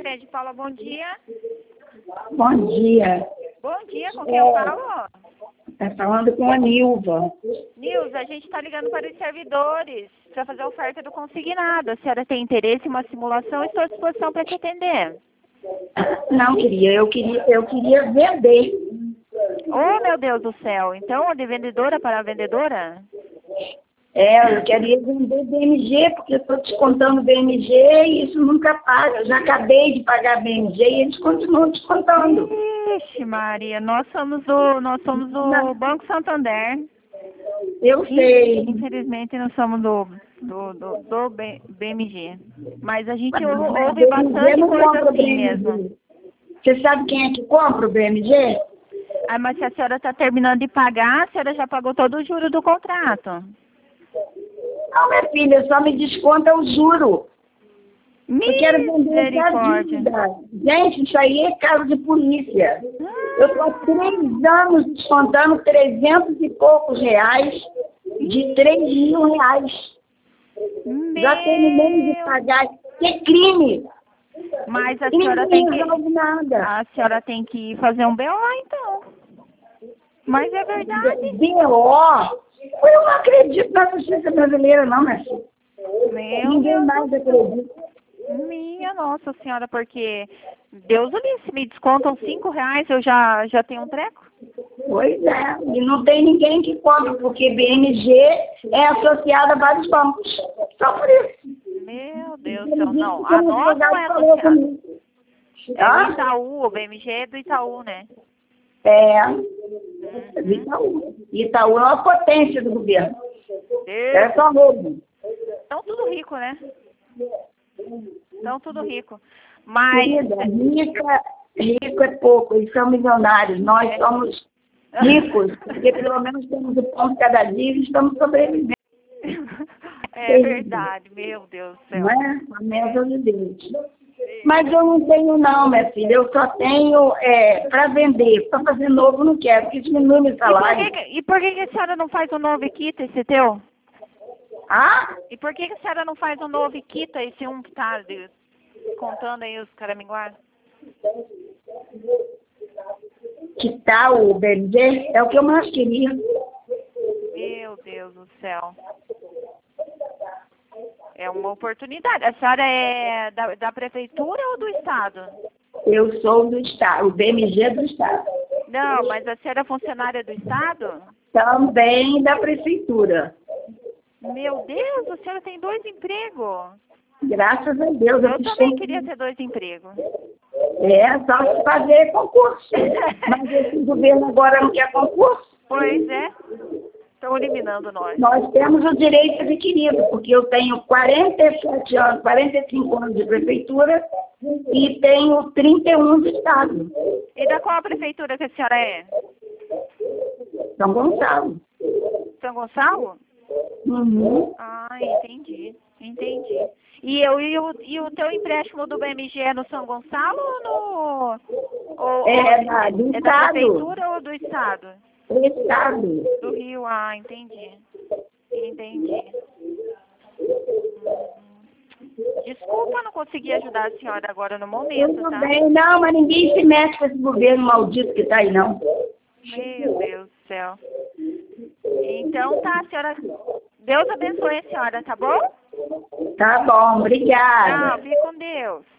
Grande. Paula, bom dia. Bom dia. Bom dia, com quem eu falo? Está falando com a Nilva. Nilza, a gente está ligando para os servidores para fazer a oferta do consignado. A senhora tem interesse em uma simulação? Estou à disposição para te atender. Não, eu queria vender. Oh, meu Deus do céu. Então, de vendedora para vendedora? Eu queria vender BMG, porque eu estou descontando BMG e isso nunca paga. Eu já acabei de pagar BMG e eles continuam descontando. Ixi, Maria, nós somos do Banco Santander. Eu sei. Infelizmente, nós somos do BMG. Mas a gente Mas ouve bastante não coisa compra o assim BMG. mesmo. Você sabe quem é que compra o BMG? Ah, mas se a senhora está terminando de pagar, a senhora já pagou todo o juro do contrato. Não, minha filha, só me desconta o juro. Eu quero vender essa Misericórdia. dívida. Gente, isso aí é caso de polícia. Eu estou há 3 anos descontando 300 e poucos reais de 3.000 reais. Já terminei de pagar. Que é crime. Mas a E senhora ninguém tem que... resolve nada. A senhora tem que fazer um BO, então. Mas é verdade. BO? Eu não acredito na justiça brasileira, não, minha filha. Meu Ninguém Deus mais do acredita. Minha nossa senhora, porque Deus o livre, se me descontam 5 reais, eu já tenho um treco? Pois é, e não tem ninguém que compre, porque BMG é associada a vários bancos. Só por isso. Meu Deus do céu, não. A nossa não é falou associada. comigo. É o Itaú, o BMG é do Itaú, né? Do Itaú. Itaú é uma potência do governo. É Deus. só roubo. Estão tudo rico, né? Estão tudo rico. Mas... Querida, rico é pouco, eles são milionários. Nós somos ricos, porque pelo menos temos o pão de cada dia e estamos sobrevivendo. É verdade, meu Deus do céu. Não é? A mesa de Deus. Mas eu não tenho não, minha filha. Eu só tenho para vender. Para fazer novo não quero, porque diminui meu salário. E por que a senhora não faz um novo e quita esse teu? Ah? E por que a senhora não faz um novo e quita esse um que tá contando aí os caraminguás? Que tal o BMG? É o que eu mais queria. Meu Deus do céu. É uma oportunidade. A senhora é da prefeitura ou do estado? Eu sou do estado, o BMG é do estado. Não, mas a senhora é funcionária do estado? Também da prefeitura. Meu Deus, a senhora tem 2 empregos. Graças a Deus. Eu também queria ter 2 empregos. Só se fazer concurso. Mas esse governo agora não quer concurso. Pois é. Estão eliminando nós. Nós temos o direito adquirido, porque eu tenho 47 anos, 45 anos de prefeitura e tenho 31 de estado. E da qual prefeitura que a senhora é? São Gonçalo. São Gonçalo? Uhum. Ah, entendi. E o teu empréstimo do BMG é no São Gonçalo ou Do é da estado. prefeitura ou do estado? Do estado. Do Rio, entendi. Desculpa, não consegui ajudar a senhora agora no momento, tá? Não, mas ninguém se mete com esse governo maldito que tá aí, não. Meu Deus do céu. Então tá, senhora. Deus abençoe a senhora, tá bom? Tá bom, obrigada. Tchau, fique com Deus.